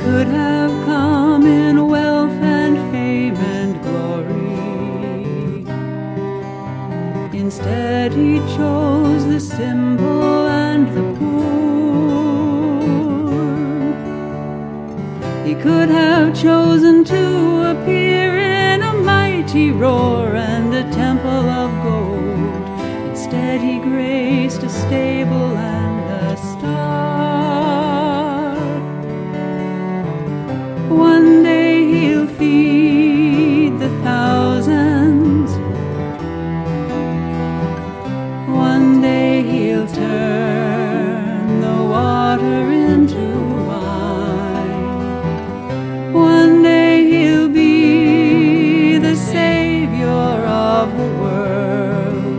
could have come in wealth and fame and glory. Instead, he chose the simple and the poor. He could have chosen to appear in a mighty roar and a temple of gold. Instead, he graced a stable and a star. One day he'll feed the thousands. One day he'll turn